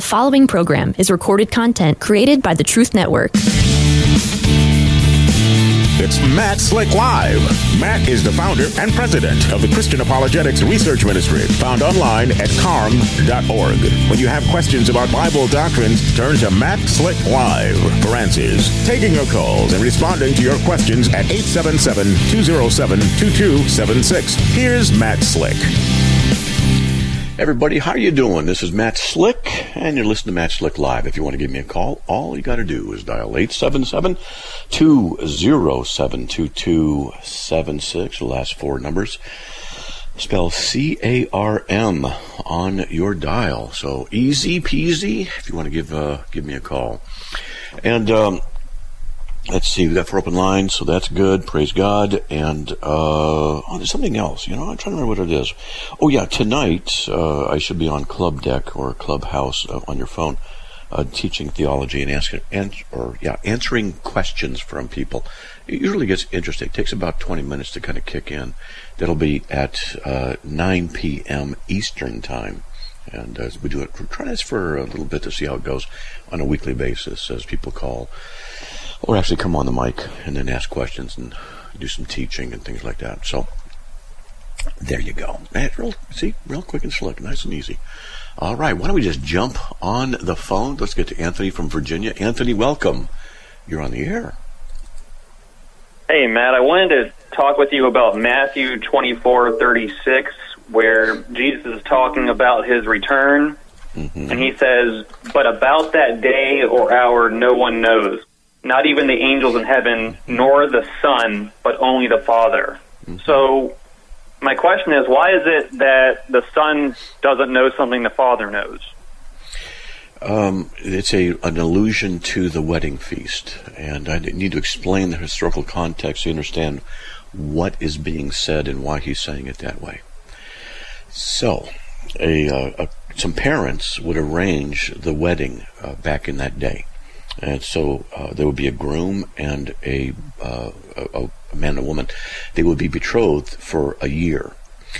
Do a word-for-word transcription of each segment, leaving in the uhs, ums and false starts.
The following program is recorded content created by the Truth Network. It's Matt Slick Live. Matt is the founder and president of the Christian Apologetics Research Ministry, found online at carm dot org. When you have questions about Bible doctrines, turn to Matt Slick Live for answers. Taking your calls and responding to your questions at eight seven seven, two oh seven, two two seven six. Here's Matt Slick. Everybody, how you doing? This is Matt Slick, and you're listening to Matt Slick Live. If you want to give me a call, all you got to do is dial eight seven seven, two oh seven, two two seven six, the last four numbers. Spell C A R M on your dial. So easy peasy if you want to give uh, give me a call. And um, let's see, we got four open lines, so that's good. Praise God. And, uh, oh, there's something else. You know, I'm trying to remember what it is. Oh, yeah, tonight uh, I should be on Club Deck or Clubhouse uh, on your phone uh, teaching theology and asking, and, or, yeah, answering questions from people. It usually gets interesting. It takes about twenty minutes to kind of kick in. That'll be at uh, nine p.m. Eastern Time. And uh, we do it, we're trying this for a little bit to see how it goes on a weekly basis as people call. Or actually come on the mic and then ask questions and do some teaching and things like that. So, there you go. Man, real, see, real quick and slick, nice and easy. All right, why don't we just jump on the phone? Let's get to Anthony from Virginia. Anthony, welcome. You're on the air. Hey, Matt, I wanted to talk with you about Matthew twenty-four thirty-six, where Jesus is talking about his return. Mm-hmm. And he says, "But about that day or hour no one knows. Not even the angels in heaven, nor the Son, but only the Father." Mm-hmm. So my question is, why is it that the Son doesn't know something the Father knows? Um, it's a an allusion to the wedding feast, and I need to explain the historical context to understand what is being said and why he's saying it that way. So, a, uh, a some parents would arrange the wedding uh, back in that day. And so uh, there would be a groom and a, uh, a, a man and a woman. They would be betrothed for a year.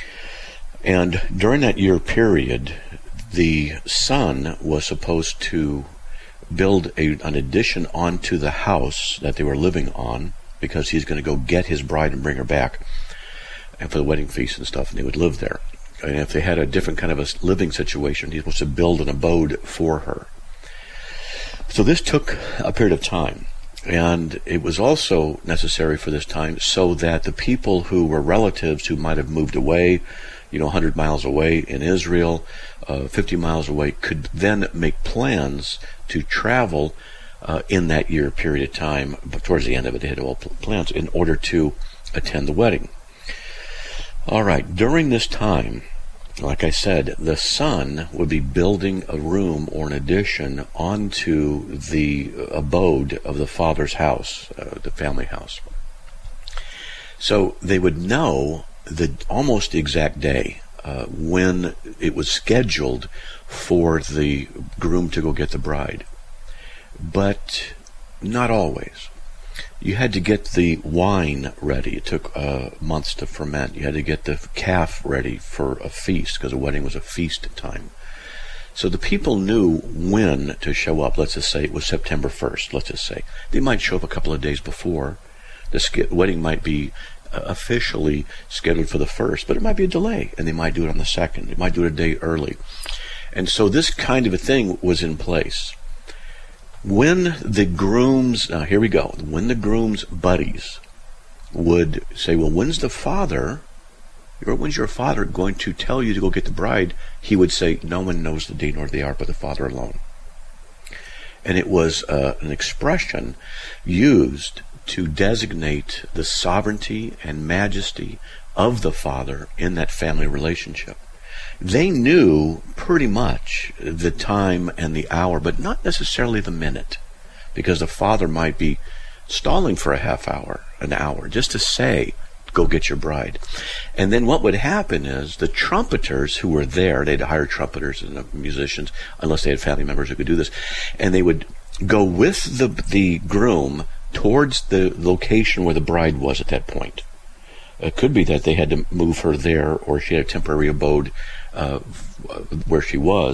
And during that year period, the son was supposed to build a, an addition onto the house that they were living on, because he's going to go get his bride and bring her back and for the wedding feast and stuff, and they would live there. And if they had a different kind of a living situation, he was supposed to build an abode for her. So this took a period of time, and it was also necessary for this time so that the people who were relatives who might have moved away, you know, one hundred miles away in Israel, uh, fifty miles away, could then make plans to travel uh, in that year period of time. But towards the end of it, they had all plans in order to attend the wedding. All right, during this time, like I said, the son would be building a room or an addition onto the abode of the father's house, uh, the family house. So they would know the almost the exact day uh, when it was scheduled for the groom to go get the bride. But not always. You had to get the wine ready. It took uh, months to ferment. You had to get the calf ready for a feast, because a wedding was a feast time. So the people knew when to show up. Let's just say it was September first, let's just say. They might show up a couple of days before. The sk- wedding might be uh, officially scheduled for the first, but it might be a delay, and they might do it on the second. They might do it a day early. And so this kind of a thing was in place. When the groom's, now here we go, when the groom's buddies would say, well, when's the father, or when's your father going to tell you to go get the bride? He would say, no one knows the day nor the hour but the Father alone. And it was uh, an expression used to designate the sovereignty and majesty of the Father in that family relationship. They knew pretty much the time and the hour, but not necessarily the minute, because the father might be stalling for a half hour, an hour, just to say, go get your bride. And then what would happen is the trumpeters who were there, they'd hire trumpeters and musicians, unless they had family members who could do this, and they would go with the the groom towards the location where the bride was at that point. It could be that they had to move her there, or she had a temporary abode uh, where she was.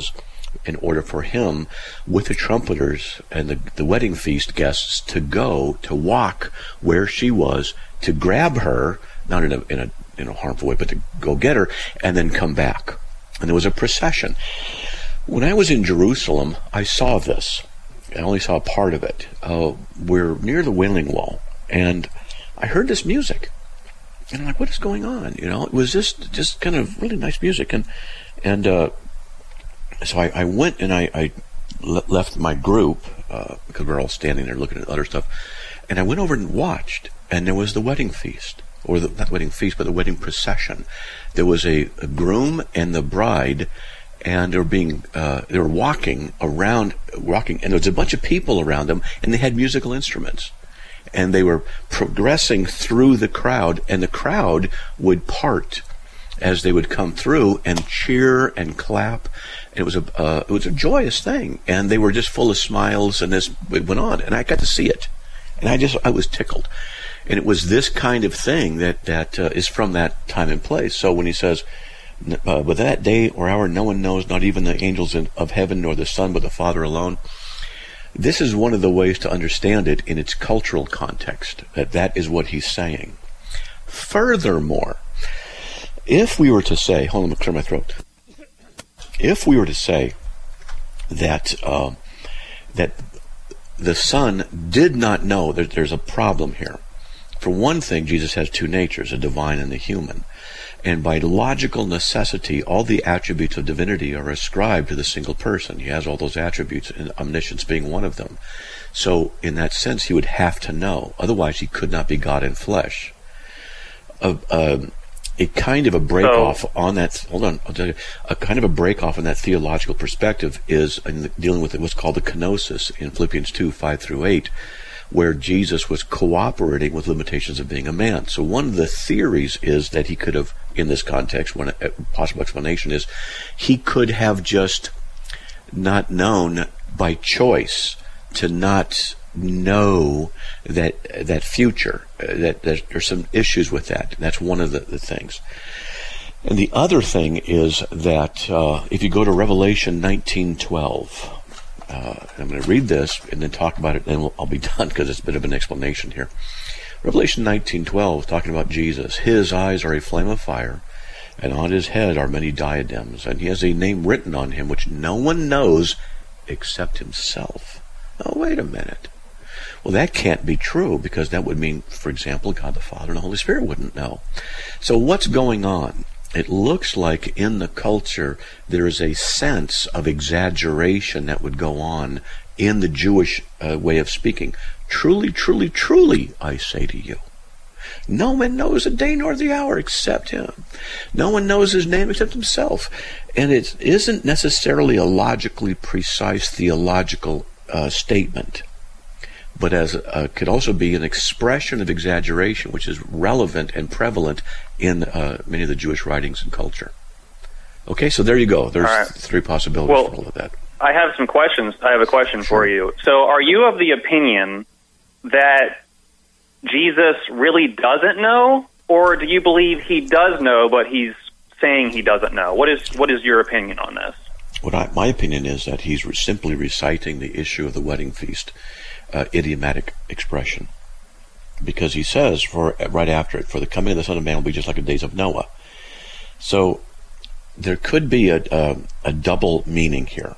in order for him, with the trumpeters and the, the wedding feast guests, to go, to walk where she was, to grab her, not in a, in a, in a harmful way, but to go get her, and then come back. And there was a procession. When I was in Jerusalem, I saw this. I only saw a part of it. Uh, we're near the Wailing Wall, and I heard this music. And I'm like, what is going on? You know, it was just, just kind of really nice music. And, and, uh, so I, I went and I, I le- left my group, uh, because we're all standing there looking at other stuff. And I went over and watched, and there was the wedding feast, or the, not wedding feast, but the wedding procession. There was a, a groom and the bride, and they were being, uh, they were walking around, walking, and there was a bunch of people around them, and they had musical instruments. And they were progressing through the crowd, and the crowd would part as they would come through and cheer and clap. And it was a uh, it was a joyous thing, and they were just full of smiles, and this it went on, and I got to see it, and I just I was tickled. And it was this kind of thing that that uh, is from that time and place. So when he says, uh, "But that day or hour no one knows, not even the angels in, of heaven, nor the Son, but the Father alone," this is one of the ways to understand it in its cultural context, that that is what he's saying. Furthermore, if we were to say, hold on, I'm going to clear my throat. If we were to say that uh, that the Son did not know that there's a problem here. For one thing, Jesus has two natures, a divine and a human. And by logical necessity, all the attributes of divinity are ascribed to the single person. He has all those attributes, and omniscience being one of them. So, in that sense, he would have to know. Otherwise, he could not be God in flesh. A, a, a kind of a break-off so, on that, hold on, I'll tell you, a kind of a break-off on that theological perspective is in the, dealing with what's called the kenosis in Philippians two, five through eight, where Jesus was cooperating with limitations of being a man. So one of the theories is that he could have, in this context, one possible explanation is, he could have just not known by choice to not know that that future, uh, that, that there's some issues with that. That's one of the, the things. And the other thing is that uh, if you go to Revelation nineteen twelve, uh, I'm going to read this and then talk about it, and we'll, I'll be done because it's a bit of an explanation here. Revelation nineteen twelve, talking about Jesus. His eyes are a flame of fire, and on his head are many diadems, and he has a name written on him which no one knows except himself. Oh, wait a minute. Well, that can't be true, because that would mean, for example, God the Father and the Holy Spirit wouldn't know. So what's going on? It looks like in the culture there is a sense of exaggeration that would go on in the Jewish uh, way of speaking. Truly, truly, truly, I say to you, no one knows the day nor the hour except him. No one knows his name except himself. And it isn't necessarily a logically precise theological uh, statement, but as uh, could also be an expression of exaggeration, which is relevant and prevalent in uh, many of the Jewish writings and culture. Okay, so there you go. There's right. three possibilities well, for all of that. I have some questions. I have a question sure. for you. So are you of the opinion that Jesus really doesn't know, or do you believe he does know, but he's saying he doesn't know? What is what is your opinion on this? What I, my opinion is that he's re- simply reciting the issue of the wedding feast. Uh, idiomatic expression, because he says for right after it, for the coming of the Son of Man will be just like the days of Noah. So there could be a, a, a double meaning here.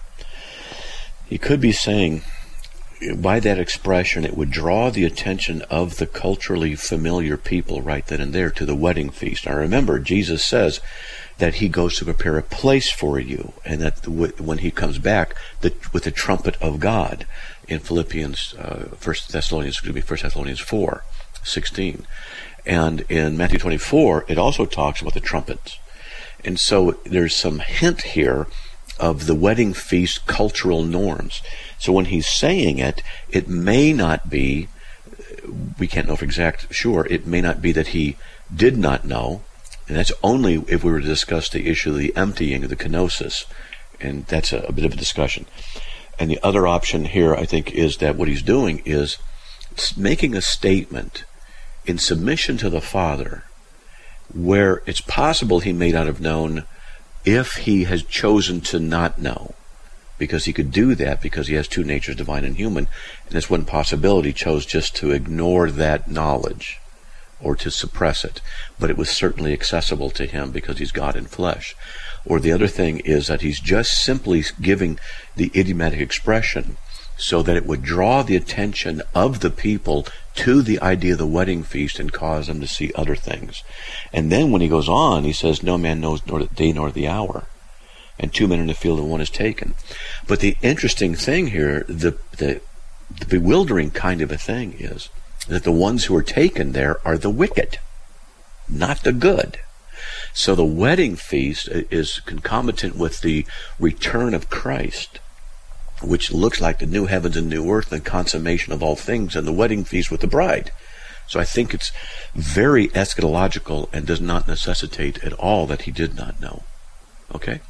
He could be saying, by that expression, it would draw the attention of the culturally familiar people right then and there to the wedding feast. Now remember, Jesus says that he goes to prepare a place for you, and that when he comes back, the, with the trumpet of God, in Philippians, uh, First Thessalonians, excuse me, First Thessalonians four, sixteen, and in Matthew twenty-four, it also talks about the trumpets, and so there's some hint here of the wedding feast cultural norms. So when he's saying it, it may not be, we can't know for exact sure, it may not be that he did not know, and that's only if we were to discuss the issue of the emptying of the kenosis, and that's a, a bit of a discussion. And the other option here, I think, is that what he's doing is making a statement in submission to the Father, where it's possible he may not have known if he has chosen to not know. because he could do that because he has two natures, divine and human. And this one possibility chose just to ignore that knowledge or to suppress it. But it was certainly accessible to him because he's God in flesh. Or the other thing is that he's just simply giving the idiomatic expression so that it would draw the attention of the people to the idea of the wedding feast and cause them to see other things. And then when he goes on, he says, no man knows nor the day nor the hour. And two men in the field and one is taken. But the interesting thing here, the, the, the bewildering kind of a thing is that the ones who are taken there are the wicked, not the good. So the wedding feast is concomitant with the return of Christ, which looks like the new heavens and new earth and consummation of all things, and the wedding feast with the bride. So I think it's very eschatological and does not necessitate at all that he did not know. Okay?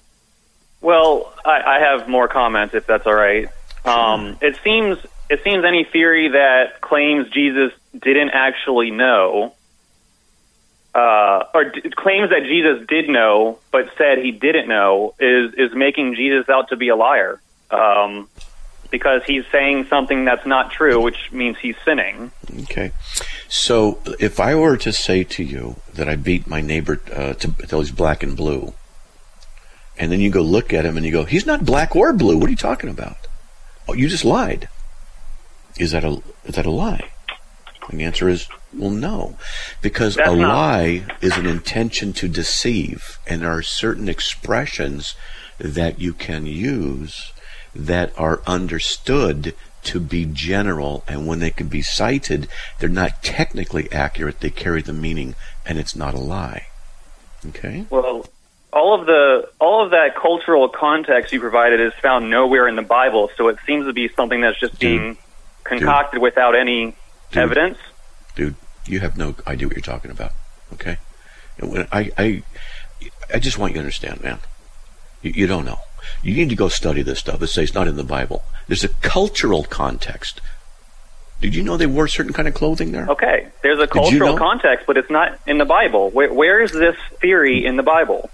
Well, I, I have more comments, if that's all right. Um, it seems it seems any theory that claims Jesus didn't actually know, uh, or d- claims that Jesus did know but said he didn't know, is is making Jesus out to be a liar. Um, because he's saying something that's not true, which means he's sinning. Okay. So if I were to say to you that I beat my neighbor uh, to, until he's black and blue, and then you go look at him and you go, he's not black or blue, what are you talking about? Oh, you just lied. Is that a, is that a lie? And the answer is, well, no. Because That's a not. lie is an intention to deceive, and there are certain expressions that you can use that are understood to be general, and when they can be cited, they're not technically accurate, they carry the meaning, and it's not a lie. Okay? Well, all of the all of that cultural context you provided is found nowhere in the Bible, so it sees to be something that's just Dude. being concocted Dude. without any Dude. evidence. Dude, you have no idea what you're talking about. Okay? And when I I I just want you to understand, man. You, you don't know. You need to go study this stuff. It says it's not in the Bible. There's a cultural context. Did you know they wore certain kind of clothing there? Okay, there's a Did you cultural know? context, but it's not in the Bible. Where, where is this theory in the Bible?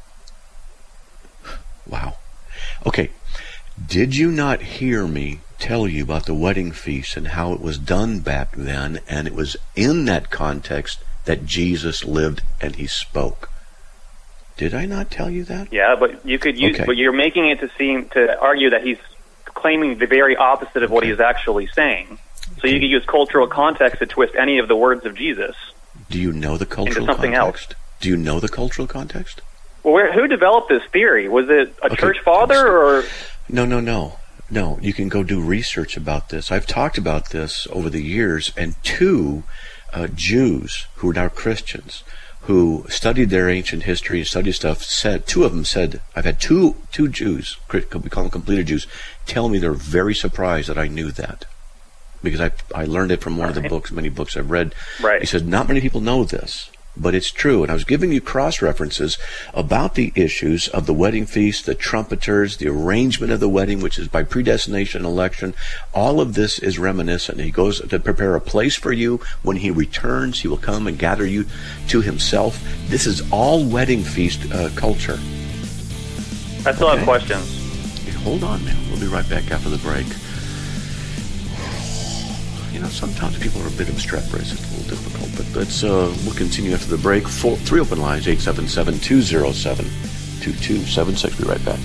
Wow. Okay. Did you not hear me tell you about the wedding feast and how it was done back then, and it was in that context that Jesus lived and he spoke? Did I not tell you that? Yeah, but you could use, Okay. but you're making it to seem to argue that he's claiming the very opposite of what Okay. he's actually saying. So Okay. you could use cultural context to twist any of the words of Jesus. Do you know the cultural something context? Do you know the cultural context? Well, where, who developed this theory? Was it a Okay. church father or? No, no, no. No, you can go do research about this. I've talked about this over the years, and two uh, Jews who are now Christians who studied their ancient history and studied stuff said, two of them said, I've had two two Jews, we call them completed Jews, tell me they're very surprised that I knew that. Because I I learned it from one of the books, many books I've read. Right. He said, not many people know this, but it's true. And I was giving you cross-references about the issues of the wedding feast, the trumpeters, the arrangement of the wedding, which is by predestination and election. All of this is reminiscent. He goes to prepare a place for you. When he returns, he will come and gather you to himself. This is all wedding feast uh, culture. I still Okay. have questions. Hold on, man. We'll be right back after the break. You know, sometimes people are a bit obstreperous. It's a little difficult, but let's, uh, we'll continue after the break. Four, three open lines, eight seven seven, two zero seven, two two seven six. Be right back.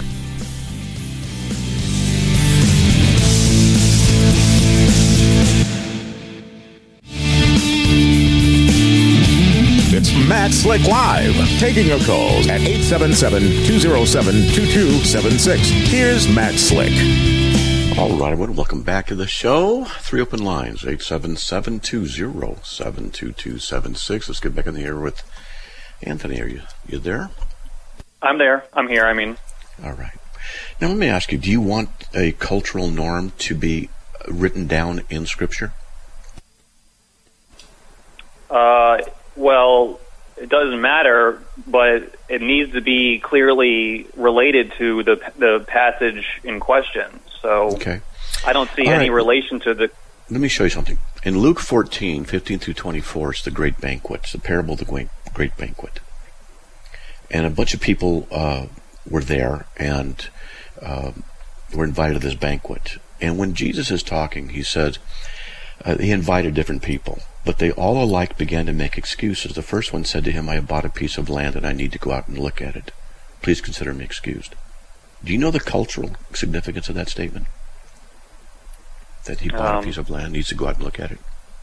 It's Matt Slick Live, taking your calls at eight seven seven, two zero seven, two two seven six. Here's Matt Slick. All right, everyone, welcome back to the show. Three open lines, eight seven seven, two zero seven, two two seven six. Let's get back in the air with Anthony. Are you, you there? I'm there. I'm here. I mean, All right. Now, let me ask you, do you want a cultural norm to be written down in Scripture? uh, well, it doesn't matter, but it needs to be clearly related to the the passage in question. So Okay. I don't see All any right. relation to the. Let me show you something. In Luke fourteen, fifteen through twenty-four, it's the Great Banquet. It's the parable of the Great, great Banquet. And a bunch of people uh, were there, and uh, were invited to this banquet. And when Jesus is talking, he said, uh, he invited different people, but they all alike began to make excuses. The first one said to him, I have bought a piece of land and I need to go out and look at it. Please consider me excused. Do you know the cultural significance of that statement? That he bought um, a piece of land, needs to go out and look at it?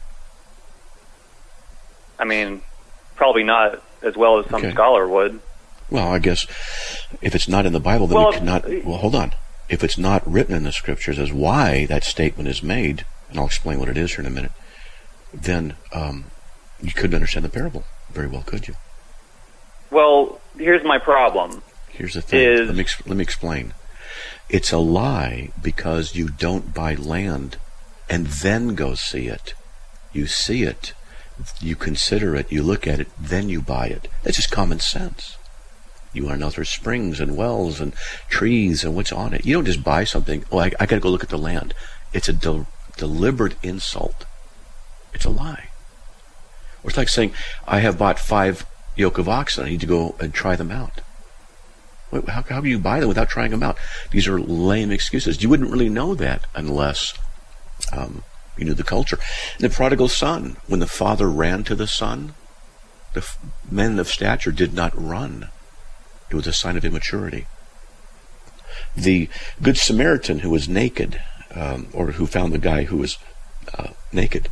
I mean, probably not as well as some okay. scholar would. Well, I guess if it's not in the Bible, then well, we cannot... Well, hold on. If it's not written in the Scriptures as why that statement is made, and I'll explain what it is here in a minute, then um, you couldn't understand the parable very well, could you? Well, here's my problem. Here's the thing. Is, let me let me explain. It's a lie because you don't buy land and then go see it. You see it, you consider it, you look at it, then you buy it. That's just common sense. You want to know if there's springs and wells and trees and what's on it. You don't just buy something, oh, I, I got to go look at the land. It's a de- deliberate insult. It's a lie. Or it's like saying, I have bought five yoke of oxen. I need to go and try them out. Wait, how, how can you buy them without trying them out? These are lame excuses. You wouldn't really know that unless um, you knew the culture. And the prodigal son, when the father ran to the son, the f- men of stature did not run. It was a sign of immaturity. The Good Samaritan who was naked, um, or who found the guy who was uh, naked,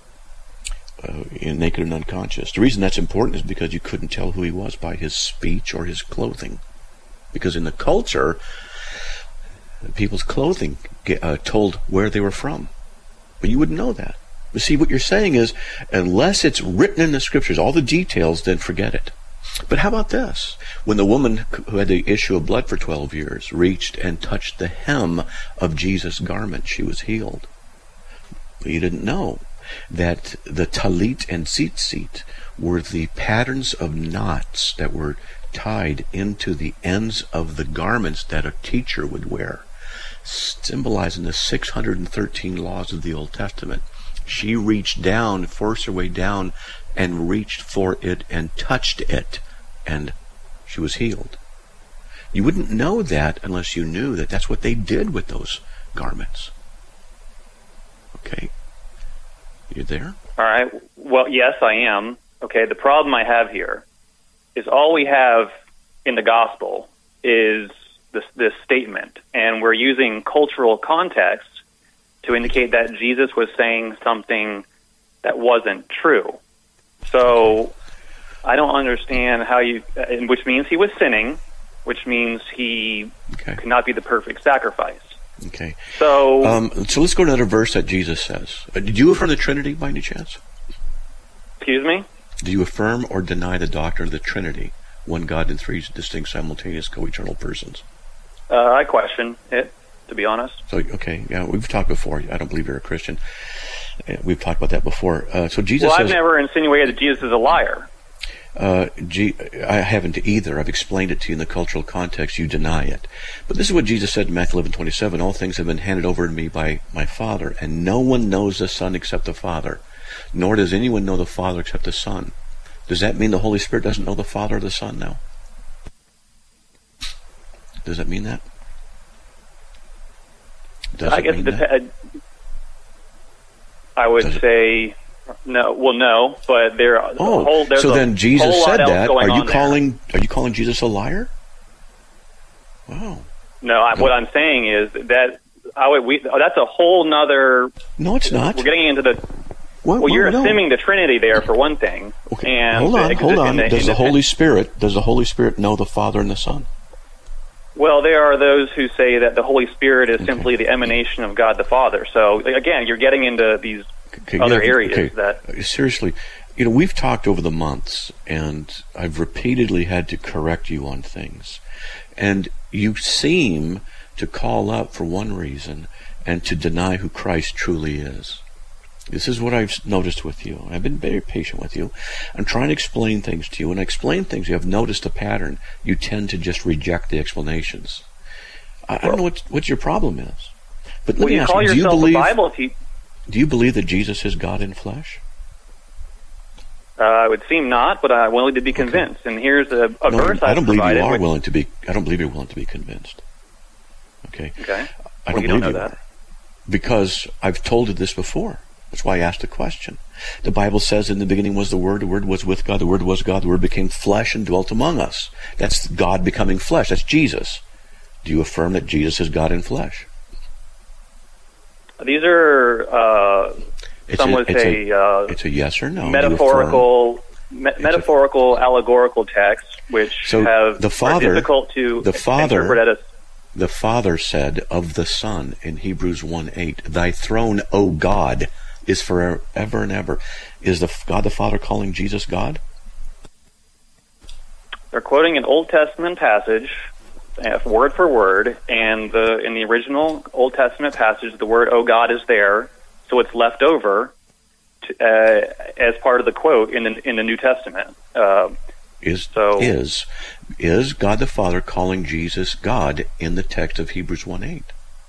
uh, naked and unconscious. The reason that's important is because you couldn't tell who he was by his speech or his clothing. Because in the culture, people's clothing get, uh, told where they were from. But you wouldn't know that. But see, what you're saying is, unless it's written in the Scriptures, all the details, then forget it. But how about this? When the woman who had the issue of blood for twelve years reached and touched the hem of Jesus' garment, she was healed. But you didn't know that the talit and tzitzit were the patterns of knots that were tied into the ends of the garments that a teacher would wear, symbolizing the six hundred thirteen laws of the Old Testament. She reached down, forced her way down, and reached for it and touched it, and she was healed. You wouldn't know that unless you knew that that's what they did with those garments. Okay? You there? All right. Well, yes, I am. Okay, the problem I have here is all we have in the gospel is this, this statement, and we're using cultural context to indicate that Jesus was saying something that wasn't true. So I don't understand how you, which means he was sinning, which means he okay. could not be the perfect sacrifice. Okay. So, um, so let's go to another verse that Jesus says. Uh, did you affirm the Trinity by any chance? Excuse me? Do you affirm or deny the doctrine of the Trinity, one God in three distinct, simultaneous, co-eternal persons? Uh, I question it, to be honest. So, okay, yeah, we've talked before. I don't believe you're a Christian. We've talked about that before. Uh, so Jesus well, says... I've never insinuated that Jesus is a liar. Uh, G- I haven't either. I've explained it to you in the cultural context. You deny it. But this is what Jesus said in Matthew eleven twenty-seven. All things have been handed over to me by my Father, and no one knows the Son except the Father, nor does anyone know the Father except the Son. Does that mean the Holy Spirit doesn't know the Father or the Son now? Does that mean that? Does I guess it depends. I would say... No, well, no, but there. Oh, whole, there's so a then Jesus whole said that. Are you calling? There. Are you calling Jesus a liar? Wow. No, I, no. what I'm saying is that I would. We, that's a whole nother. No, it's not. We're getting into the. What, well, you're no. assuming the Trinity there for one thing. Okay. And hold on, hold on. The, does the, the Holy Spirit? Does the Holy Spirit know the Father and the Son? Well, there are those who say that the Holy Spirit is okay. simply the emanation of God the Father. So again, you're getting into these. Okay, other yeah, areas okay. that seriously, you know, we've talked over the months, and I've repeatedly had to correct you on things, and you seem to call up for one reason and to deny who Christ truly is. This is what I've noticed with you. I've been very patient with you. I'm trying to explain things to you. When I explain things, you have noticed a pattern. You tend to just reject the explanations. I, I don't know what what your problem is. But let well, me you ask call you, do you yourself believe? a Bible te- Do you believe that Jesus is God in flesh? Uh, it would seem not, but I'm willing to be convinced. Okay. And here's a, a no, verse I don't I've believe you are which... willing to be. I don't believe you're willing to be convinced. Okay. Okay. I Well, don't you don't believe know you that. are. Because I've told you this before. That's why I asked the question. The Bible says in the beginning was the Word, the Word was with God, the Word was God, the Word became flesh and dwelt among us. That's God becoming flesh. That's Jesus. Do you affirm that Jesus is God in flesh? These are, uh, It's some a, would it's say, a, uh, it's a yes or no. Do you metaphorical, me- a- metaphorical, allegorical texts, which So have the Father- are difficult to the Father- interpret at a The Father said of the Son in Hebrews one eight, "Thy throne, O God, is forever and ever." Is the God the Father calling Jesus God? They're quoting an Old Testament passage, uh, word for word, and the in the original Old Testament passage, the word "Oh God" is there, so it's left over to, uh, as part of the quote in the in the New Testament. Uh, Is So- is is God the Father calling Jesus God in the text of Hebrews one eight?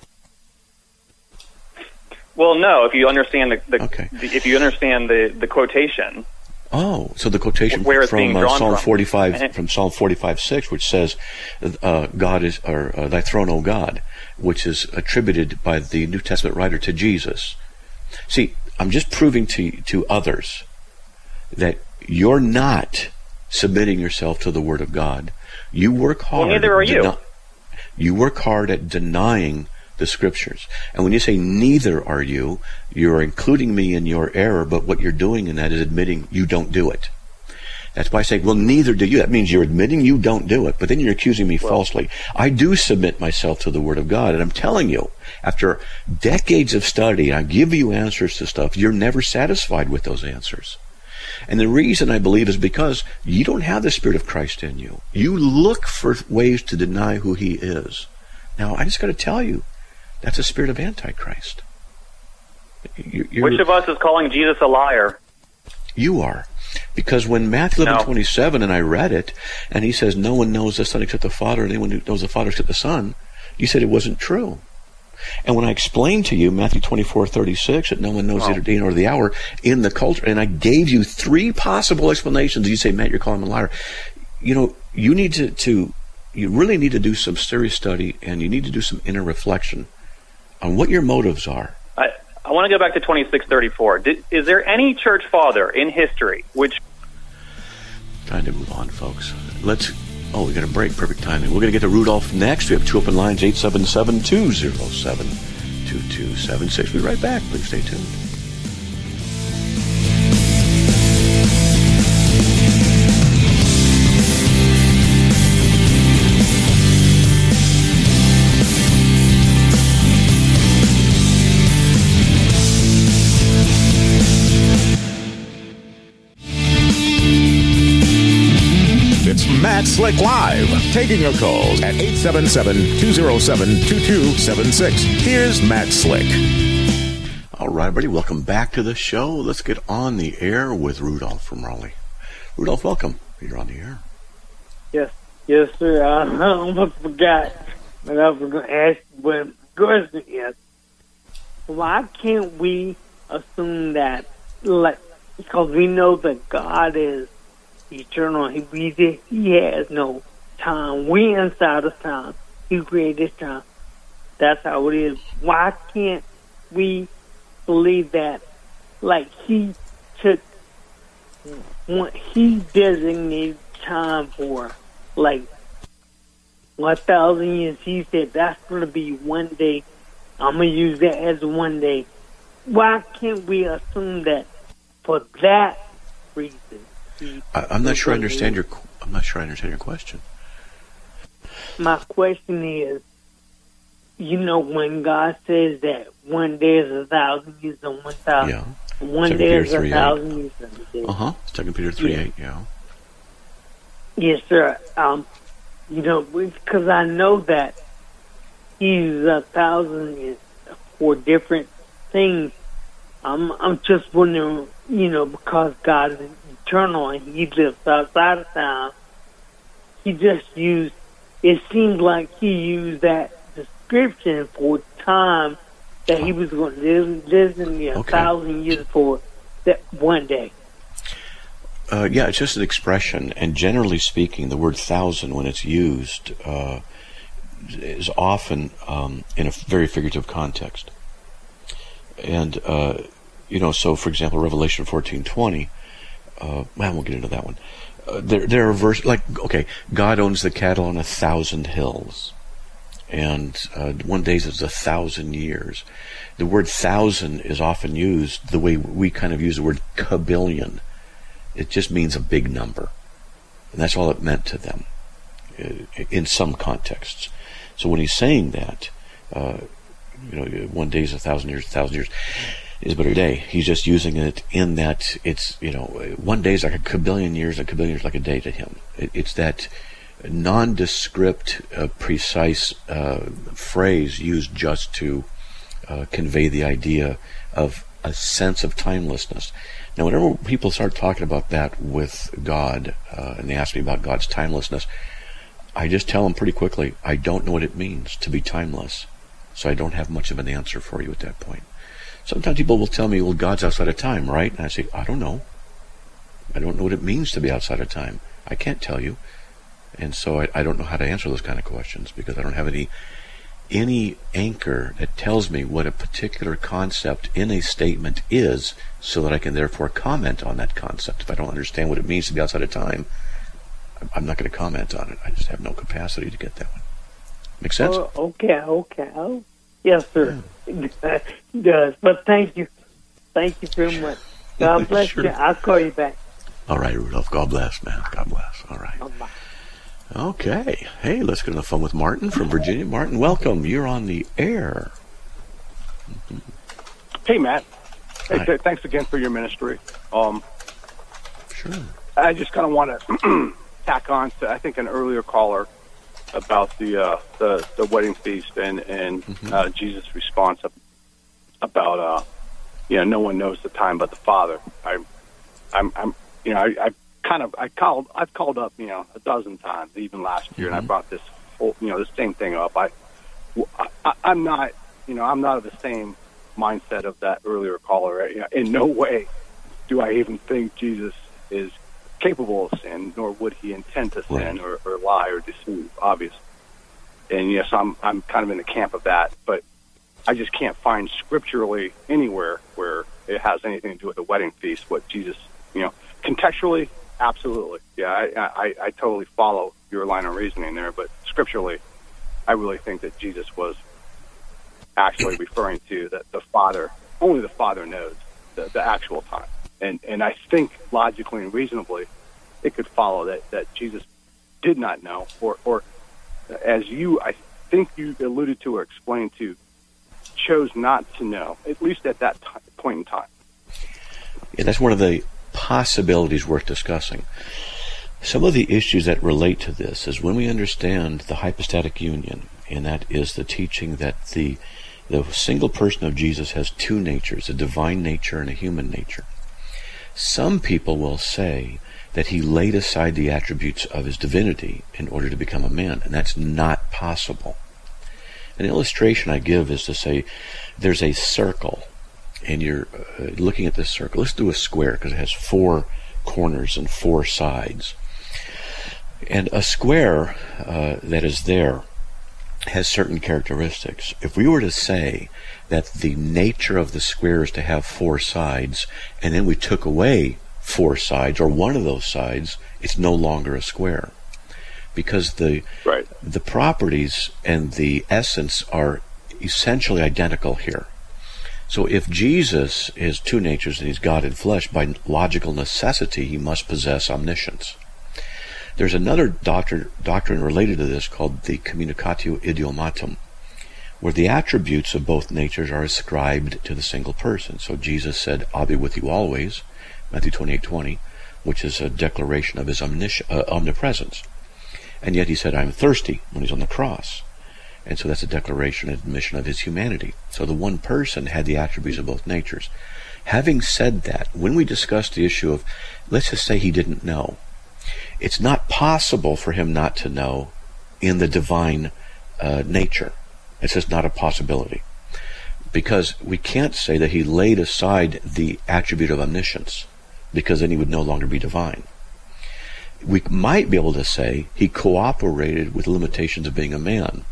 well, no, if you understand the, the, Okay. the if you understand the, the quotation, Oh, so the quotation Where it's being from uh, drawn Psalm from. forty-five, from Psalm forty-five six, which says, uh, "God is, or uh, Thy throne, O God," which is attributed by the New Testament writer to Jesus. See, I'm just proving to to others that you're not submitting yourself to the Word of God. You work hard. Well, neither are you. deni- You work hard at denying the Scriptures. And when you say neither are you, you're including me in your error, but what you're doing in that is admitting you don't do it. That's why I say, well, neither do you. That means you're admitting you don't do it, but then you're accusing me Well, falsely. I do submit myself to the Word of God, and I'm telling you, after decades of study, I give you answers to stuff, you're never satisfied with those answers. And the reason I believe is because you don't have the Spirit of Christ in you. You look for ways to deny who He is. Now, I just got to tell you, that's a spirit of Antichrist. You, you're, which of us is calling Jesus a liar? you are. Because when Matthew eleven No. twenty-seven, and I read it, and he says, "No one knows the Son except the Father, and anyone who knows the Father except the Son," you said it wasn't true. And when I explained to you Matthew twenty-four thirty-six, that no one knows Wow. the day nor the hour in the culture, and I gave you three possible explanations, you say, "Matt, you're calling him a liar." You know, you need to, to you really need to do some serious study, and you need to do some inner reflection on what your motives are. I, I want to go back to twenty-six thirty-four. Did, is there any church father in history which... Trying to move on, folks. Let's... Oh, we got a break. Perfect timing. We're going to get to Rudolph next. We have two open lines, eight seven seven, two zero seven, two two seven six. We'll be right back. Please stay tuned. It's Matt Slick Live, taking your calls at eight seven seven, two zero seven, two two seven six. Here's Matt Slick. All right, everybody. Welcome back to the show. Let's get on the air with Rudolph from Raleigh. Rudolph, welcome. You're on the air. Yes, yes, sir. I almost forgot, but I was going to ask what the question is. Why can't we assume that, like, because we know that God is eternal, He, we, he has no time. We inside of time. He created time. That's how it is. Why can't we believe that, like, He took, when He designated time for, like, one thousand years. He said that's going to be one day. I'm going to use that as one day. Why can't we assume that for that reason? he- I, I'm not sure I understand your. I'm not sure I understand your question. My question is, you know, when God says that one day is a thousand years and one thousand, Yeah. one Second day Peter is a three eight. thousand years and a day. Uh huh. Second Peter three Yeah. eight. Yeah. Yes, sir. Um, you know, because I know that He's a thousand years for different things. I'm, I'm just wondering, you know, because God is eternal and He lives outside of time. He just used. It seems like He used that description for time that He was going to live, live in a Okay. thousand years for that one day. Uh, yeah, it's just an expression, and generally speaking, the word thousand, when it's used, uh, is often um, in a very figurative context. And, uh, you know, so, for example, Revelation fourteen twenty, uh, well, we'll get into that one. Uh, there, there are verses, like, okay, God owns the cattle on a thousand hills. And uh, one day is a thousand years. The word thousand is often used the way we kind of use the word kabillion. It just means a big number. And that's all it meant to them in some contexts. So when he's saying that, uh, you know, one day is a thousand years, a thousand years is but a day. He's just using it in that it's, you know, one day is like a kabillion years, a kabillion years like a day to him. It, it's that nondescript, uh, precise uh, phrase used just to uh, convey the idea of a sense of timelessness. Now, whenever people start talking about that with God, uh, and they ask me about God's timelessness, I just tell them pretty quickly, I don't know what it means to be timeless. So I don't have much of an answer for you at that point. Sometimes people will tell me, well, God's outside of time, right? And I say, I don't know. I don't know what it means to be outside of time. I can't tell you. And so I, I don't know how to answer those kind of questions because I don't have any any anchor that tells me what a particular concept in a statement is so that I can therefore comment on that concept. If I don't understand what it means to be outside of time, I'm not going to comment on it. I just have no capacity to get that one. Make sense? Oh, okay, okay. Oh, yes, sir. Yeah. It does. But thank you. Thank you very much. God bless sure. you. I'll call you back. All right, Rudolph. God bless, man. God bless. All right. Bye-bye. Okay. Hey, let's get on the phone with Martin from Virginia. Martin, welcome. You're on the air. Mm-hmm. Hey, Matt. Hey, th- thanks again for your ministry. Um, sure. I just kind of want to tack on to, I think, an earlier caller about the uh, the, the wedding feast and and mm-hmm. uh, Jesus' response about uh, you know, no one knows the time but the Father. I, I'm, I'm, you know, I, I kind of I called I've called up you know a dozen times even last year, mm-hmm. and I brought this whole you know the same thing up. I, I I'm not you know I'm not of the same mindset of that earlier caller. In no way do I even think Jesus is capable of sin, nor would he intend to sin right. or, or lie or deceive, obviously. And yes, I'm I'm kind of in the camp of that, but I just can't find scripturally anywhere where it has anything to do with the wedding feast. What Jesus, you know, contextually, absolutely, yeah, I I, I totally follow your line of reasoning there, but scripturally, I really think that Jesus was actually referring to that the Father, only the Father knows the, the actual time. And and I think logically and reasonably, it could follow that, that Jesus did not know, or, or as you, I think you alluded to or explained to, chose not to know, at least at that t- point in time. Yeah, that's one of the possibilities worth discussing. Some of the issues that relate to this is when we understand the hypostatic union, and that is the teaching that the the single person of Jesus has two natures, a divine nature and a human nature. Some people will say that he laid aside the attributes of his divinity in order to become a man, and that's not possible. An illustration I give is to say there's a circle, and you're uh, looking at this circle. Let's do a square because it has four corners and four sides. And a square uh, that is there has certain characteristics. If we were to say that the nature of the square is to have four sides, and then we took away four sides, or one of those sides, it's no longer a square. Because the right. the properties and the essence are essentially identical here. So if Jesus is two natures and he's God in flesh, by logical necessity he must possess omniscience. There's another doctrine, doctrine related to this called the communicatio idiomatum, where the attributes of both natures are ascribed to the single person. So Jesus said, I'll be with you always, Matthew twenty-eight twenty, which is a declaration of his omnis- uh, omnipresence. And yet he said, I'm thirsty, when he's on the cross. And so that's a declaration and admission of his humanity. So the one person had the attributes of both natures. Having said that, when we discuss the issue of, let's just say he didn't know, it's not possible for him not to know in the divine uh, nature. It's just not a possibility. Because we can't say that he laid aside the attribute of omniscience, because then he would no longer be divine. We might be able to say he cooperated with limitations of being a man,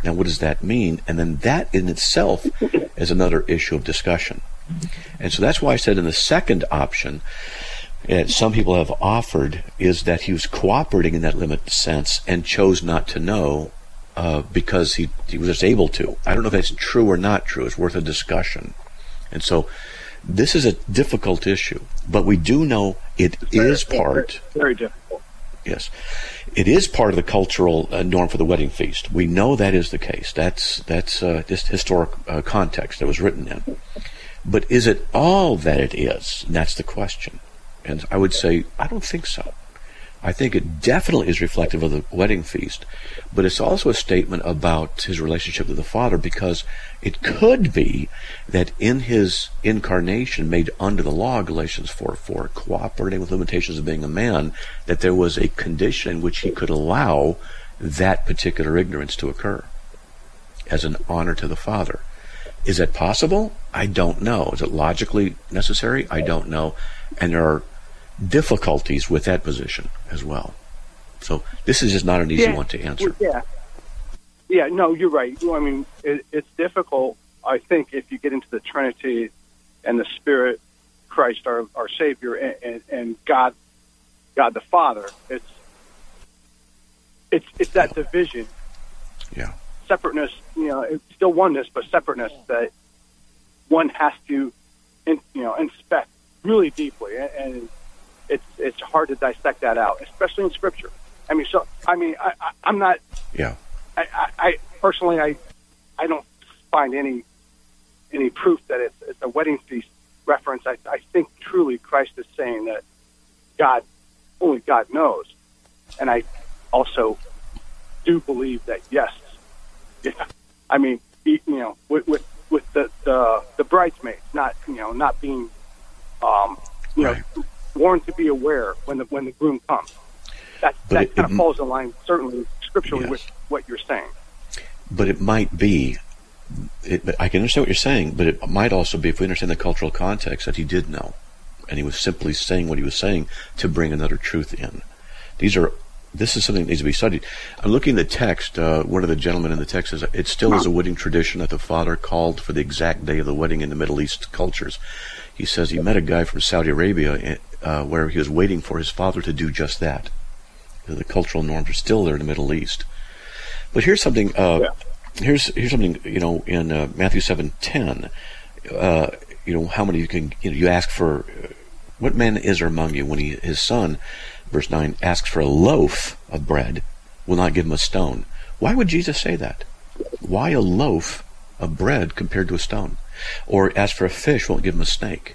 Now, what does that mean? And then that in itself is another issue of discussion. And so that's why I said in the second option, that some people have offered, is that he was cooperating in that limited sense and chose not to know uh, because he, he was just able to. I don't know if that's true or not true. It's worth a discussion. And so this is a difficult issue, but we do know it is part. Very difficult. Yes. It is part of the cultural uh, norm for the wedding feast. We know that is the case. That's that's uh, just historic uh, context that was written in. But is it all that it is? And that's the question. And I would say, I don't think so. I think it definitely is reflective of the wedding feast, but it's also a statement about his relationship with the Father, because it could be that in his incarnation made under the law, Galatians four four, cooperating with limitations of being a man, that there was a condition in which he could allow that particular ignorance to occur as an honor to the Father. Is it possible? I don't know. Is it logically necessary? I don't know. And there are difficulties with that position as well. So this is just not an easy yeah. one to answer. Yeah. Yeah, no, you're right. I mean, it, it's difficult, I think, if you get into the Trinity and the Spirit, Christ, our, our Savior, and, and, and God, God the Father. It's it's it's that yeah. division. Yeah. Separateness, you know, it's still oneness, but separateness that one has to, in, you know, inspect really deeply, and, and it's it's hard to dissect that out, especially in Scripture. I mean, so I mean, I, I, I'm not. Yeah. I, I, I personally, I I don't find any any proof that it's, it's a wedding feast reference. I, I think truly Christ is saying that God, only God knows, and I also do believe that yes, yeah. I mean, you know, with with, with the, the the bridesmaids not you know not being um, you right. know warned to be aware when the when the groom comes. That But that it- kind it- of falls in line scripturally scripturally Yes. with what you're saying. But it might be, it, but I can understand what you're saying, but it might also be, if we understand the cultural context, that he did know. And he was simply saying what he was saying to bring another truth in. These are, this is something that needs to be studied. I'm looking at the text. Uh, one of the gentlemen in the text says, it still is a wedding tradition that the father called for the exact day of the wedding in the Middle East cultures. He says he met a guy from Saudi Arabia uh, where he was waiting for his father to do just that. The cultural norms are still there in the Middle East. But here's something. Uh, Yeah. Here's here's something. You know, in uh, Matthew seven ten, uh, you know, how many you can. You know, you ask for. Uh, what man is there among you when he his son, verse nine, asks for a loaf of bread, will not give him a stone? Why would Jesus say that? Why a loaf of bread compared to a stone? Or ask for a fish, won't give him a snake?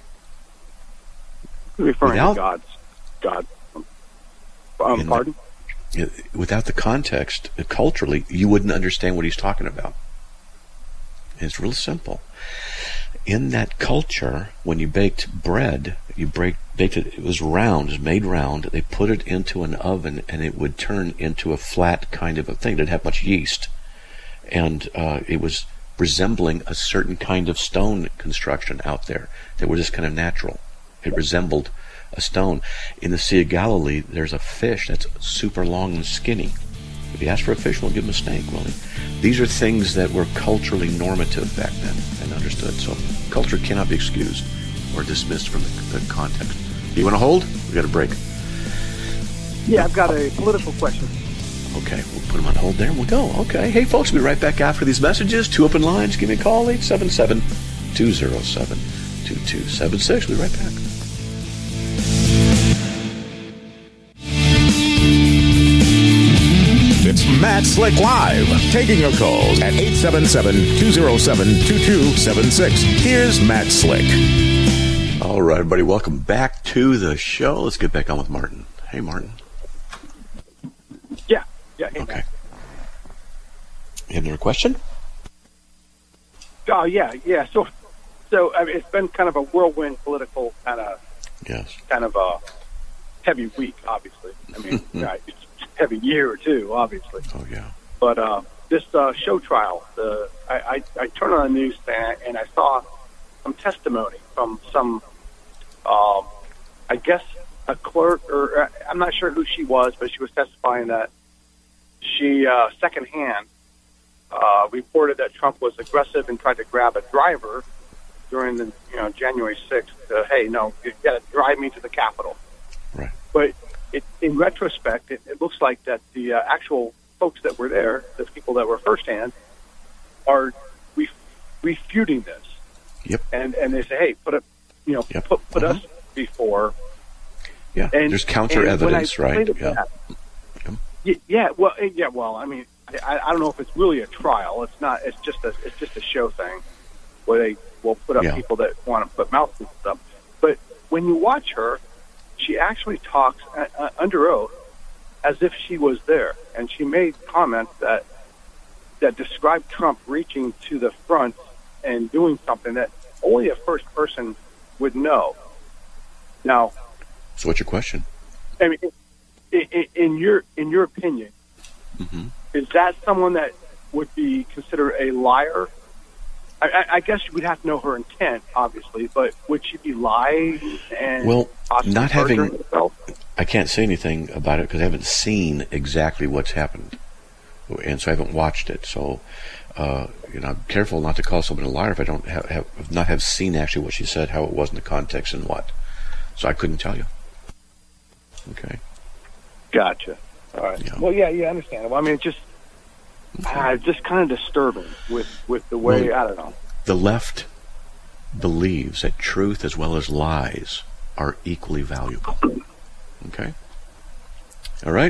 Referring Without- to God's God. Um, In pardon? Without the context, uh, culturally, you wouldn't understand what he's talking about. It's real simple. In that culture, when you baked bread, you break, baked it, it was round, it was made round, they put it into an oven, and it would turn into a flat kind of a thing. It didn't have much yeast. And uh, it was resembling a certain kind of stone construction out there that were just kind of natural. It resembled a stone. In the Sea of Galilee, there's a fish that's super long and skinny. If you ask for a fish, we'll give him a snake, will he? These are things that were culturally normative back then and understood. So culture cannot be excused or dismissed from the, the context. You want to hold? We got a break. Yeah, I've got a political question. Okay, we'll put them on hold there and we'll go. Okay. Hey, folks, we'll be right back after these messages. Two open lines. Give me a call, eight seven seven, two oh seven, two two seven six. We'll be right back. It's Matt Slick Live, taking your calls at eight seven seven, two oh seven, two two seven six. Here's Matt Slick. All right, everybody, welcome back to the show. Let's get back on with Martin. Hey, Martin. Yeah, yeah. Hey, Okay. Matt. You have another question? Oh, yeah, yeah. So, so I mean, it's been kind of a whirlwind political kind of, Yes. kind of a heavy week. Obviously, I mean, yeah, it's a heavy year or two, obviously. Oh, yeah. But uh, this uh, show trial, the I, I, I turned on the news and I, and I saw some testimony from some, um, I guess, a clerk, or uh, I'm not sure who she was, but she was testifying that she uh, secondhand uh, reported that Trump was aggressive and tried to grab a driver during the you know January sixth. Uh, hey, no, you got to drive me to the Capitol. Right. But it, in retrospect, it, it looks like that the uh, actual folks that were there, the people that were firsthand, are ref- refuting this. Yep. And and they say, hey, put a, you know, Yep. put put Uh-huh. us before. Yeah. And, There's counter and when I evidence, right? played it Yeah. back- yeah. Yeah. Well. eh, Yeah. Well. I mean, I, I don't know if it's really a trial. It's not. It's just a. It's just a show thing, where they will put up Yeah. people that want to put mouthpieces up. But when you watch her, she actually talks uh, uh, under oath as if she was there, and she made comments that that described Trump reaching to the front and doing something that only a first person would know. Now, So what's your question? I mean, in, in, in your in your opinion, Mm-hmm. is that someone that would be considered a liar? I, I, I guess you would have to know her intent, obviously, but would she be lying and Well, possibly not having- perjuring herself? I can't say anything about it because I haven't seen exactly what's happened, and so I haven't watched it. So, uh, you know, I'm careful not to call someone a liar if I don't have, have not have seen actually what she said, how it was in the context, and what. So I couldn't tell you. Okay. Gotcha. All right. Yeah. Well, yeah, yeah, understandable. I mean, it's just, uh, just kind of disturbing with, with the way, Well, I don't know. The left believes that truth as well as lies are equally valuable. Okay? All right?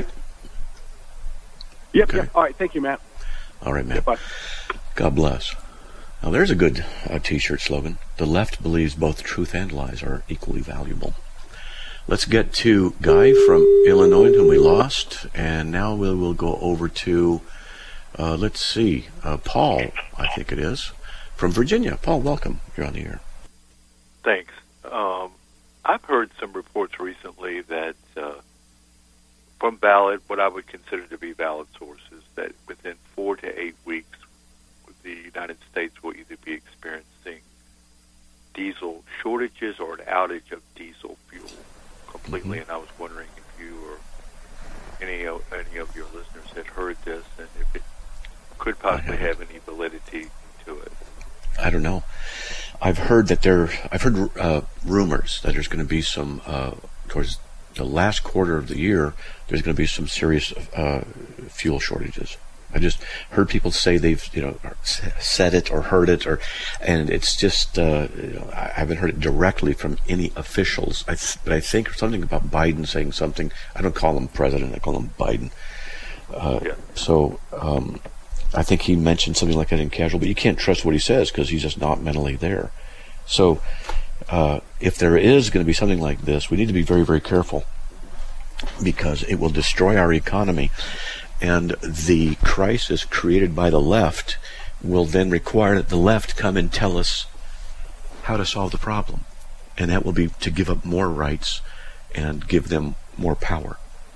Yep, okay. yep. All right, thank you, Matt. All right, man. Bye. God bless. Now, there's a good uh, T-shirt slogan. The left believes both truth and lies are equally valuable. Let's get to Guy from Illinois, whom we lost, and now we'll, we'll go over to, uh, let's see, uh, Paul, I think it is, from Virginia. Paul, welcome. You're on the air. Thanks. Um, I've heard some reports recently that uh, from valid, what I would consider to be valid sources, that within four to eight weeks, the United States will either be experiencing diesel shortages or an outage of diesel fuel completely. Mm-hmm. And I was wondering if you or any of, any of your listeners had heard this and if it could possibly have any validity to it. I don't know. I've heard that there. I've heard uh, rumors that there's going to be some uh, towards the last quarter of the year. There's going to be some serious uh, fuel shortages. I just heard people say they've, you know, said it or heard it, or, and it's just uh, you know, I haven't heard it directly from any officials. I th- but I think something about Biden saying something. I don't call him president. I call him Biden. Uh, Yeah. So. Um, I think he mentioned something like that in casual, but you can't trust what he says because he's just not mentally there. So uh, if there is going to be something like this, we need to be very, very careful because it will destroy our economy. And the crisis created by the left will then require that the left come and tell us how to solve the problem. And that will be to give up more rights and give them more power.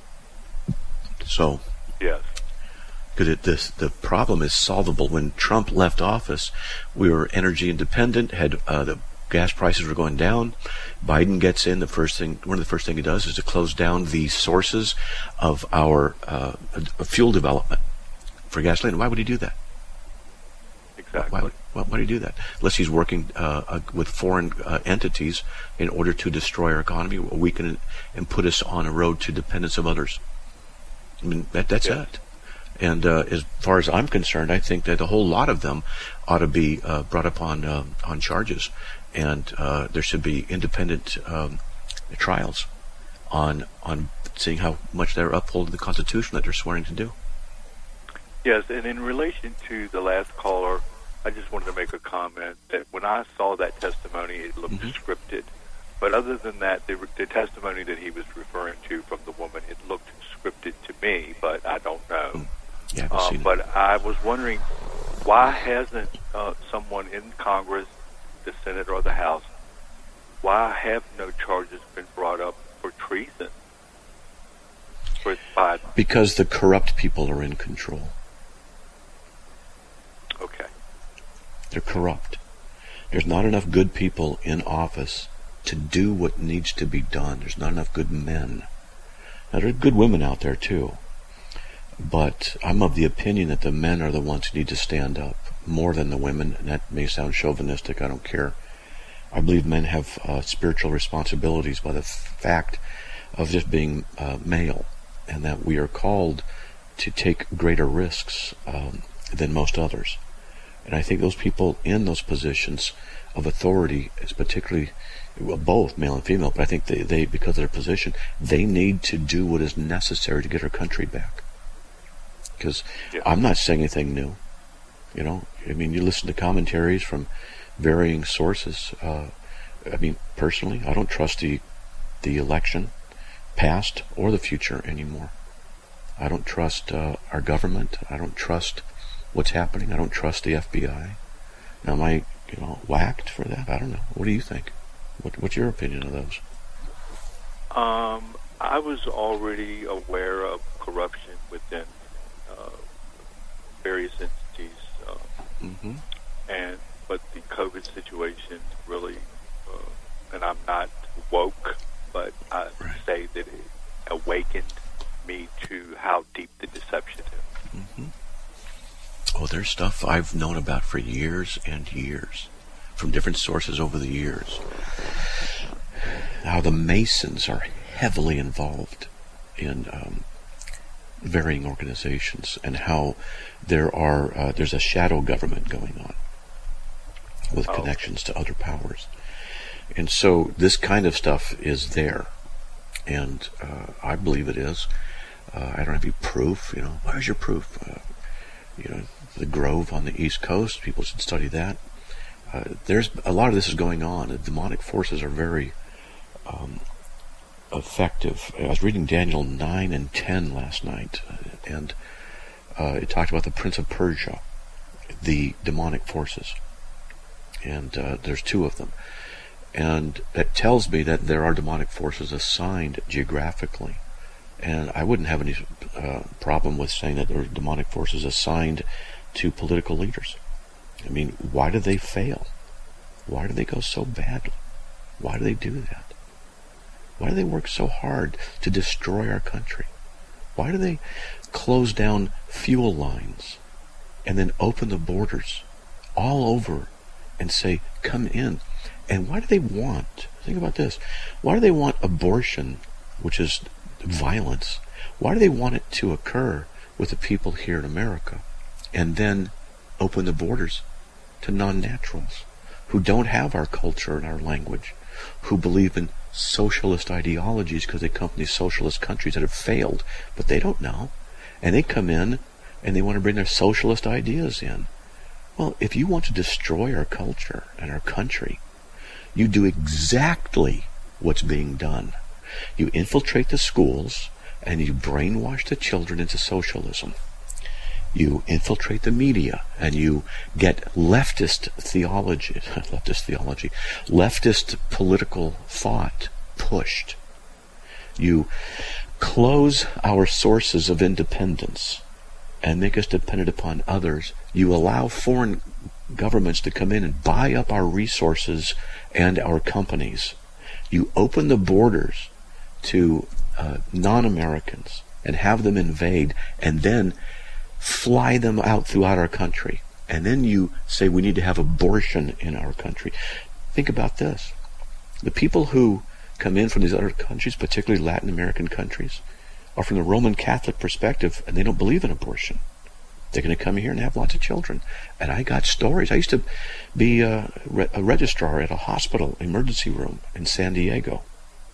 So... Yes. Because this, the problem is solvable. When Trump left office, we were energy independent. Had uh, the gas prices were going down. Biden gets in. The first thing, one of the first thing he does, is to close down the sources of our uh, fuel development for gasoline. Why would he do that? Exactly. Why would, why would he do that? Unless he's working uh, uh, with foreign uh, entities in order to destroy our economy, weaken it, and put us on a road to dependence of others. I mean, that, that's Yeah. it. And uh, as far as I'm concerned, I think that a whole lot of them ought to be uh, brought up on uh, on charges, and uh, there should be independent um, trials on on seeing how much they're upholding the Constitution that they're swearing to do. Yes, and in relation to the last caller, I just wanted to make a comment that when I saw that testimony, it looked Mm-hmm. scripted. But other than that, the, the testimony that he was referring to from the woman, it looked scripted to me, but I don't know. Yeah, I've Um, seen it. but I was wondering, why hasn't uh, someone in Congress, the Senate or the House, why have no charges been brought up for treason for Biden? Because the corrupt people are in control. Okay. They're corrupt. There's not enough good people in office to do what needs to be done. There's not enough good men. Now, there are good women out there, too. But I'm of the opinion that the men are the ones who need to stand up more than the women. And that may sound chauvinistic. I don't care. I believe men have uh, spiritual responsibilities by the fact of just being uh, male, and that we are called to take greater risks um, than most others. And I think those people in those positions of authority, is particularly, well, both male and female, but I think they, they, because of their position, they need to do what is necessary to get our country back. Because yeah. I'm not saying anything new. You know, I mean, you listen to commentaries from varying sources. Uh, I mean, personally, I don't trust the the election, past or the future, anymore. I don't trust uh, our government. I don't trust what's happening. I don't trust the F B I. Now, am I, you know, whacked for that? I don't know. What do you think? What, what's your opinion of those? Um, I was already aware of corruption within uh, various entities, uh, mm-hmm. and but the COVID situation really, uh, and I'm not woke, but I right. say that it awakened me to how deep the deception is. Mm-hmm. Oh, there's stuff I've known about for years and years, from different sources over the years. How the Masons are heavily involved in um, varying organizations, and how there are uh, there's a shadow government going on with oh. connections to other powers. And so this kind of stuff is there, and uh, I believe it is. Uh, I don't have any proof. You know, where's your proof? Uh, you know, the Grove on the East Coast. People should study that. Uh, there's a lot of this is going on. The demonic forces are very um, effective. I was reading Daniel nine and ten last night, and uh, it talked about the Prince of Persia, the demonic forces, and uh, there's two of them. And that tells me that there are demonic forces assigned geographically. And I wouldn't have any uh, problem with saying that there are demonic forces assigned to political leaders. I mean, why do they fail? Why do they go so badly? Why do they do that? Why do they work so hard to destroy our country? Why do they close down fuel lines and then open the borders all over and say, come in? And why do they want, think about this, why do they want abortion, which is violence? Why do they want it to occur with the people here in America, and then open the borders to non-naturals who don't have our culture and our language, who believe in socialist ideologies because they come from these socialist countries that have failed, but they don't know, and they come in and they want to bring their socialist ideas in? Well, if you want to destroy our culture and our country, you do exactly what's being done. You infiltrate the schools and you brainwash the children into socialism. You infiltrate the media and you get leftist theology, leftist theology, leftist political thought pushed. You close our sources of independence and make us dependent upon others. You allow foreign governments to come in and buy up our resources and our companies. You open the borders to uh, non-Americans and have them invade, and then fly them out throughout our country. And then you say we need to have abortion in our country. Think about this. The people who come in from these other countries, particularly Latin American countries, are from the Roman Catholic perspective, and they don't believe in abortion. They're going to come here and have lots of children. And I got stories. I used to be a, re- a registrar at a hospital emergency room in San Diego.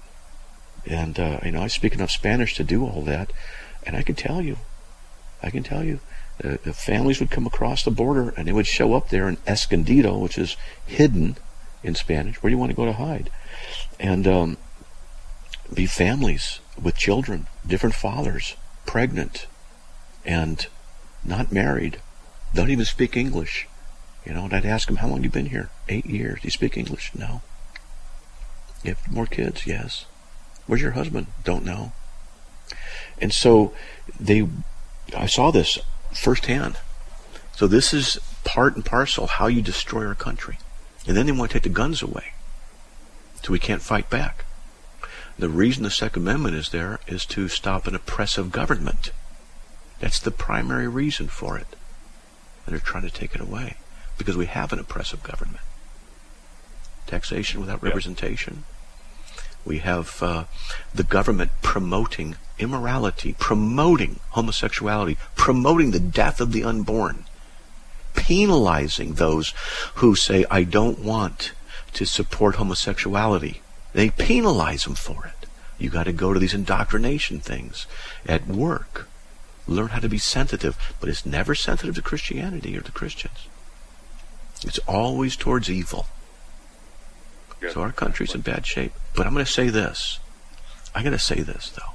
And, uh, you know, I speak enough Spanish to do all that. And I can tell you, I can tell you, uh, the families would come across the border and they would show up there in Escondido, which is hidden in Spanish. Where do you want to go to hide? And um, be families with children, different fathers, pregnant, and not married, don't even speak English. You know, and I'd ask them, how long have you been here? Eight years. Do you speak English? No. You have more kids? Yes. Where's your husband? Don't know. And so they, I saw this firsthand. So this is part and parcel how you destroy our country. And then they want to take the guns away, so we can't fight back. The reason the Second Amendment is there is to stop an oppressive government. That's the primary reason for it. And they're trying to take it away because we have an oppressive government. Taxation without representation. We have uh, the government promoting immorality, promoting homosexuality, promoting the death of the unborn, penalizing those who say, I don't want to support homosexuality. They penalize them for it. You got to go to these indoctrination things at work. Learn how to be sensitive, but it's never sensitive to Christianity or to Christians. It's always towards evil. Yes. So our country's in bad shape. But I'm going to say this. I got to say this, though.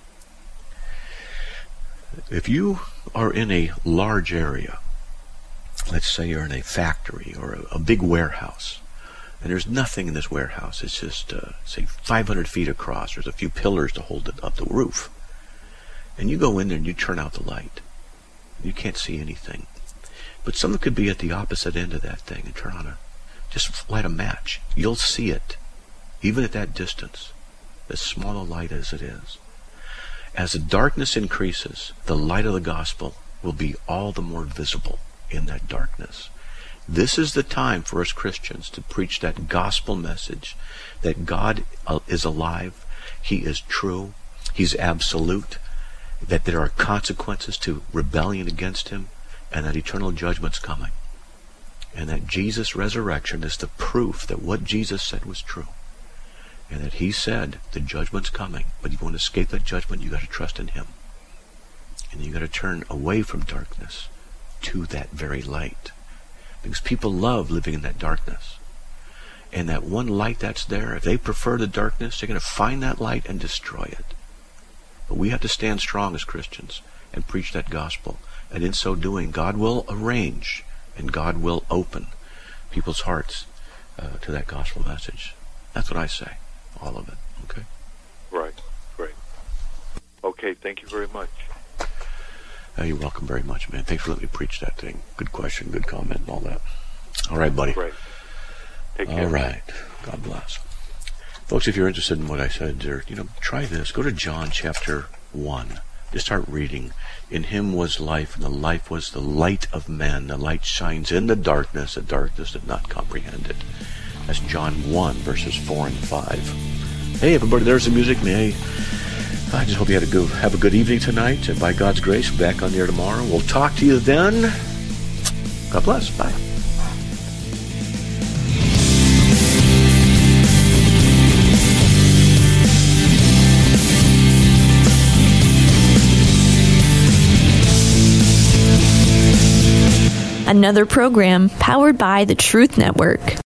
If you are in a large area, let's say you're in a factory or a, a big warehouse, and there's nothing in this warehouse. It's just, uh, say, five hundred feet across. There's a few pillars to hold it up the roof. And you go in there and you turn out the light. You can't see anything. But someone could be at the opposite end of that thing and turn on a, just light a match. You'll see it, even at that distance, as small a light as it is. As the darkness increases, the light of the gospel will be all the more visible in that darkness. This is the time for us Christians to preach that gospel message, that God is alive, He is true, He's absolute, that there are consequences to rebellion against Him, and that eternal judgment's coming. And that Jesus' resurrection is the proof that what Jesus said was true. And that He said the judgment's coming, but if you want to escape that judgment, you got to trust in Him. And you got to turn away from darkness to that very light. Because people love living in that darkness. And that one light that's there, if they prefer the darkness, they're going to find that light and destroy it. But we have to stand strong as Christians and preach that gospel. And in so doing, God will arrange and God will open people's hearts uh, to that gospel message. That's what I say. All of it. Okay? Right. Great. Okay, thank you very much. Uh, you're welcome very much, man. Thanks for letting me preach that thing. Good question, good comment, and all that. All right, buddy. Great. Take care. All right. God bless. Folks, if you're interested in what I said, or, you know, try this. Go to John chapter one. Just start reading. In Him was life, and the life was the light of men. The light shines in the darkness. The darkness did not comprehend it. That's John one, verses four and five. Hey, everybody, there's the music. May I just hope you had a good, have a good evening tonight. And by God's grace, back on the air tomorrow. We'll talk to you then. God bless. Bye. Another program powered by the Truth Network.